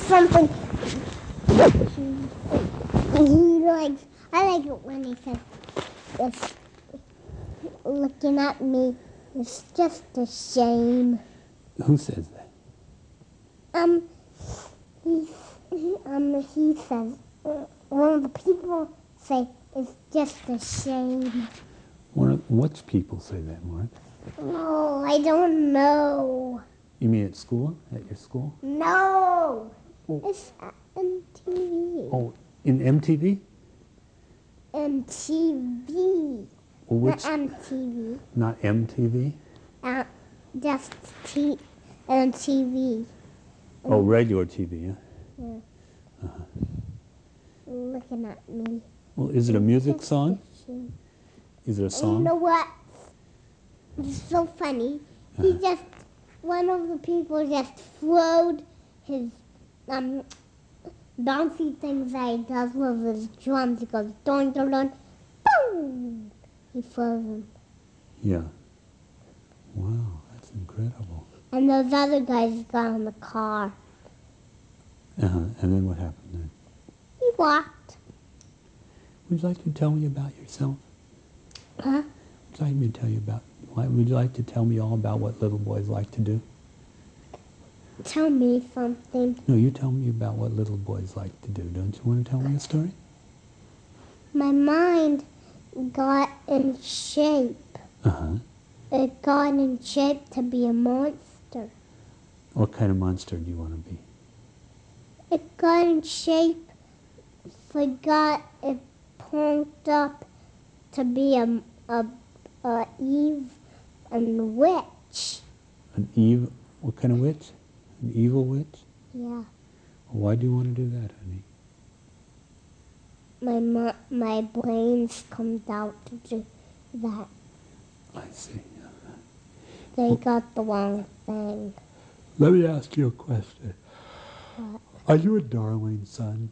something. He likes. I like it when he says, "It's looking at me. It's just a shame." Who says that? He says, one of the people say, "It's just a shame." Which people say that, Mark? No, I don't know. You mean at school? At your school? No, Oh. it's MTV. Oh, in MTV? MTV. Well, Not MTV. Not MTV? Just MTV. Oh, regular TV, yeah? Yeah. Looking at me. Well, is it a music song? Is it a song? You know what? It's so funny. One of the people just throwed his bouncy things that he does with his drums. He goes, dun, dun, dun, boom! He throws them. Yeah. Wow, that's incredible. And those other guys got in the car. And then what happened then? He walked. Would you like to tell me about yourself? Huh? Would you like to tell me all about what little boys like to do? Tell me something. No, you tell me about what little boys like to do. Don't you want to tell me a story? My mind got in shape. It got in shape to be a monster. What kind of monster do you want to be? It got in shape, it punked up to be a Eve and witch. An evil? What kind of witch? An evil witch? Yeah. Why do you want to do that, honey? My brains comes out to do that. I see. They got the wrong thing. Let me ask you a question. What? Are you a darling son?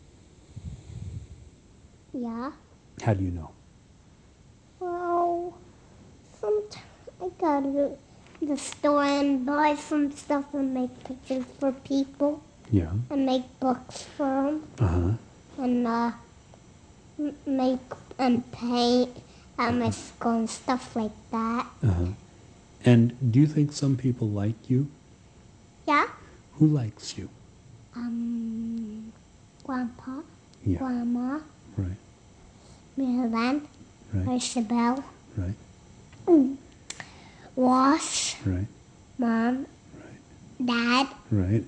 Yeah. How do you know? Well, sometimes I go to the store and buy some stuff and make pictures for people. Yeah. And make books for them. And make and paint at my school and stuff like that. And do you think some people like you? Yeah. Who likes you? Grandpa. Yeah. Grandma. Right. Marilyn. Right. Isabel. Right. Wash. Right. Mom. Right. Dad. Right.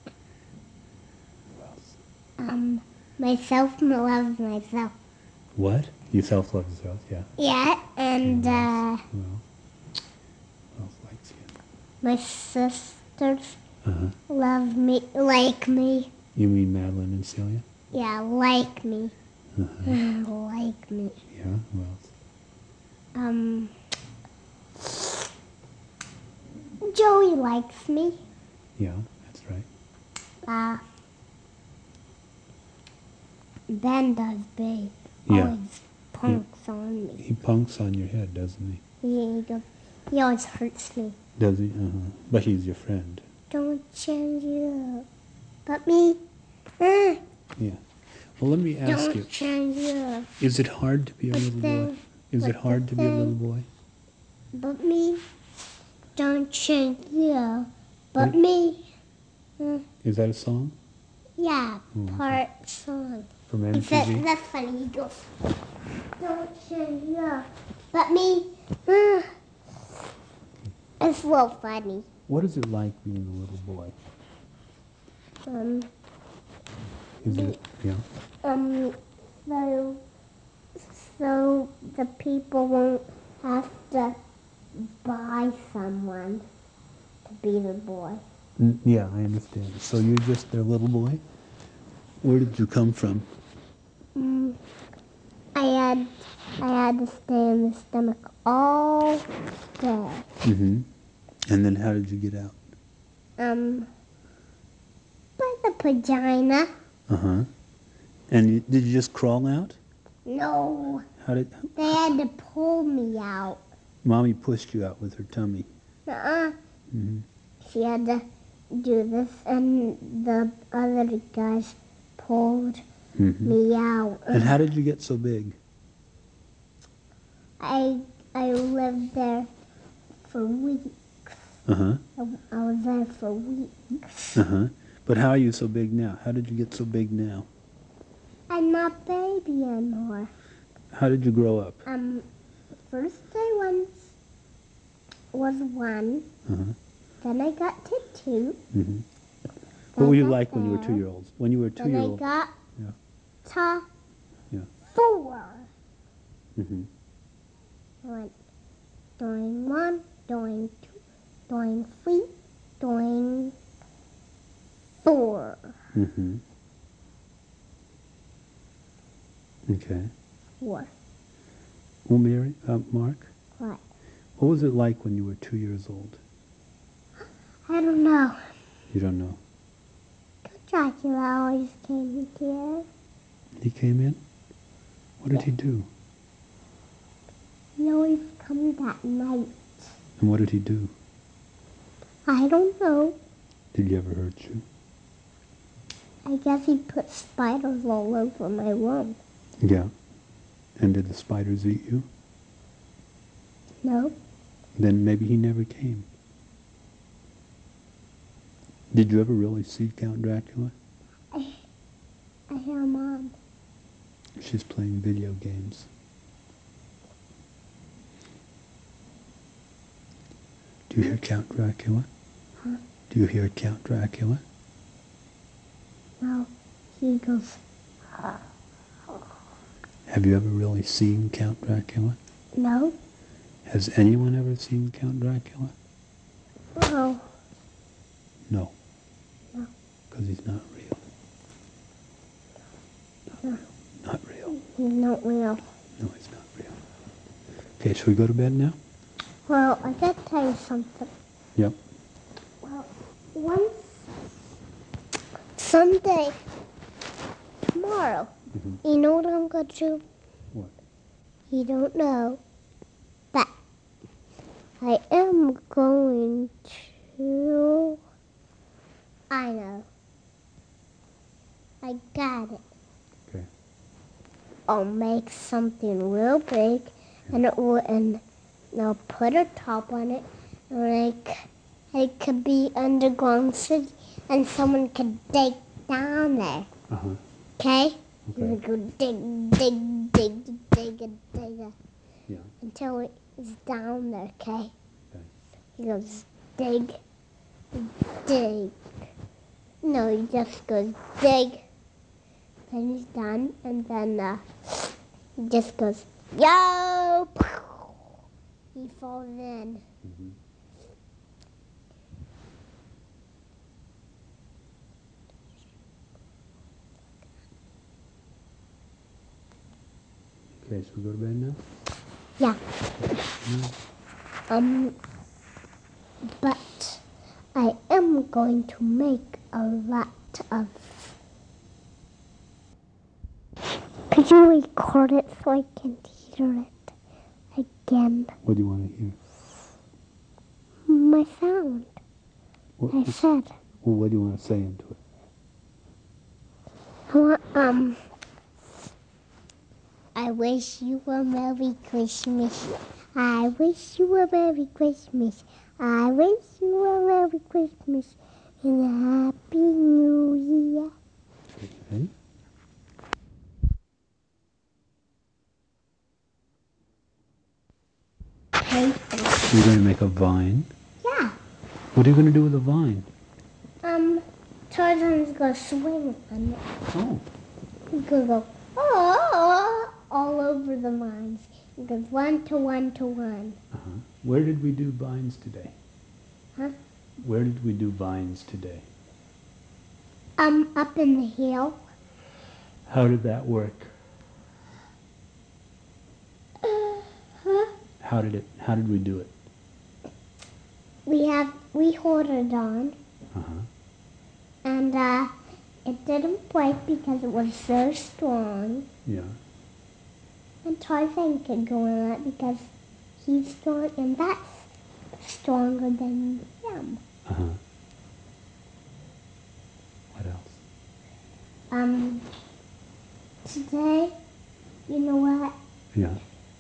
Who else? Myself loves myself. What? You self-love yourself, yeah. Yeah, and Well, who else likes you? My sisters love me, like me. You mean Madeline and Celia? Yeah, like me. Like me. Yeah, who else? Joey likes me. Yeah, that's right. Ben does big. Yeah. Always punks on me. He punks on your head, doesn't he? He always hurts me. Does he? But he's your friend. Don't change it up. But me? Yeah. Well, let me ask you. Don't change it up. Is it hard to be a little boy? Is it hard to be a little boy? But me? Don't change it up. But me? Is that a song? Yeah, part song. From MTV? That's funny. He goes, don't change it up. But me? It's real funny. What is it like being a little boy? Is it, yeah? So the people won't have to buy someone to be the boy. Yeah, I understand. So you're just their little boy? Where did you come from? I had to stay in the stomach all day. And then how did you get out? By the vagina. And did you just crawl out? No. They had to pull me out. Mommy pushed you out with her tummy. She had to do this, and the other guys pulled me out. And how did you get so big? I lived there for weeks. Uh-huh. I was there for weeks. Uh-huh. But how are you so big now? How did you get so big now? I'm not baby anymore. How did you grow up? First I was 1. Uh-huh. Then I got to 2. Mm-hmm. What were you got like when you were there. 2-year-olds? When you were Then 2-year-old? I got Yeah. to Yeah. 4. Mm-hmm. I went doing 1, doing 2, doing 3, doing 4. Mm-hmm. Okay. 4. Well, Mary, Mark, What? what was it like when you were 2 years old? I don't know. You don't know. Dracula always came here. He came in? What did he do? He always comes at night. And what did he do? I don't know. Did he ever hurt you? I guess he put spiders all over my room. Yeah. And did the spiders eat you? No. Then maybe he never came. Did you ever really see Count Dracula? I hear Mom. She's playing video games. Do you hear Count Dracula? Huh? Do you hear Count Dracula? No. He goes, Have you ever really seen Count Dracula? no. Has anyone ever seen Count Dracula? No. No. No. Because he's not real. No. Not real. He's not real. No, he's not real. Okay, shall we go to bed now? Well, I gotta tell you something. Yep. Well, someday, tomorrow, you know what I'm gonna do? What? You don't know. But I am going to... I know. I got it. Okay. I'll make something real big, and I'll put a top on it, and it could be underground city, and someone could dig down there. Uh-huh. Okay? Okay. You go dig Yeah. until it's down there. Okay? Okay. He goes dig. No, he just goes dig. Then he's done, and then he just goes, yo! He falls in. Mm-hmm. Okay, so we go to bed now? Yeah. Mm-hmm. But I am going to make a lot of... Could you record it so I can hear it again? What do you want to hear? My sound. I said. Well, what do you want to say into it? I wish you a Merry Christmas. I wish you a Merry Christmas. I wish you a Merry Christmas and a Happy New Year. Okay. Okay. You're going to make a vine? Yeah. What are you going to do with a vine? Tarzan's gonna swing on it. Oh. He's gonna go, oh, all over the vines. He goes 1 to 1 to 1. Uh-huh. Where did we do vines today? Huh? Where did we do vines today? Up in the hill. How did that work? Huh? How did we do it? We hold it on, Uh-huh. and it didn't break because it was so strong. Yeah. And Tarzan could go in it because he's strong, and that's stronger than him. Uh-huh. Um, today, you know what? Yeah.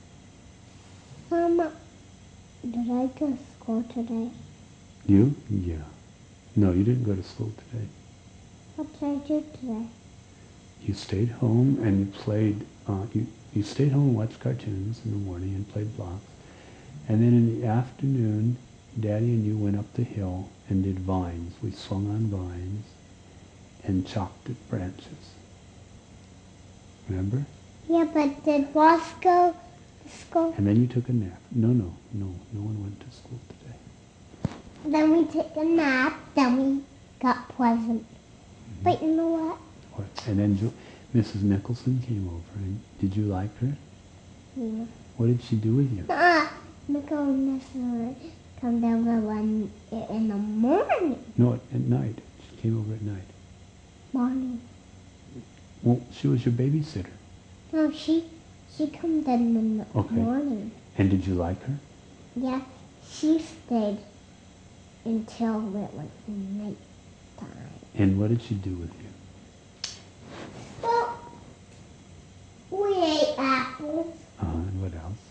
Did I go to school today? You? Yeah. No, you didn't go to school today. What did I do today? You stayed home and you played, you stayed home and watched cartoons in the morning and played blocks. And then in the afternoon, Daddy and you went up the hill and did vines. We swung on vines and chopped at branches. Remember? Yeah, but did Ross go to school? And then you took a nap. No one went to school today. Then we took a nap. Then we got present. Mm-hmm. But you know what? What? And then Mrs. Nicholson came over. And did you like her? Yeah. What did she do with you? Nicole come over in the morning. No, at night. She came over at night. Morning. Well, she was your babysitter. No, she comes in the morning. And did you like her? Yeah, she stayed until it was night time. And what did she do with you? Well, we ate apples. And what else?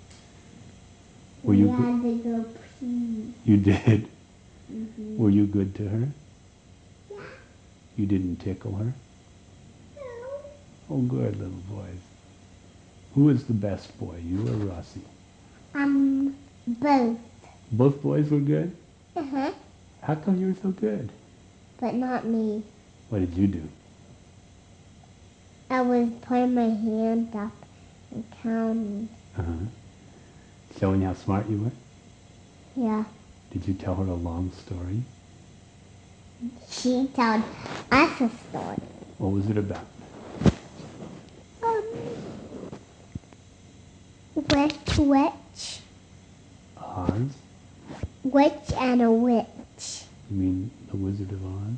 We had to go pee. You did? Mm-hmm. Were you good to her? Yeah. You didn't tickle her? No. Oh, good little boys. Who was the best boy, you or Rossi? Both. Both boys were good? Uh-huh. How come you were so good? But not me. What did you do? I was putting my hand up and counting. Showing how smart you were? Yeah. Did you tell her a long story? She told us a story. What was it about? Witch. Oz? Witch and a witch. You mean the Wizard of Oz?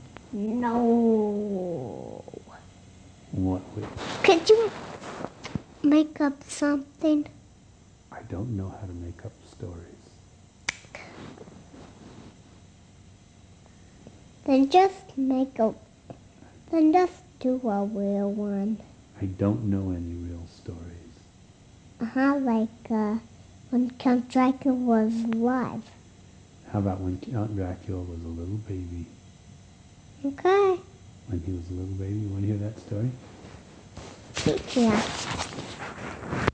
No. What witch? Could you make up something? I don't know how to make up stories. Then just do a real one. I don't know any real stories. Like when Count Dracula was alive. How about when Count Dracula was a little baby? Okay. When he was a little baby, you want to hear that story? Yeah.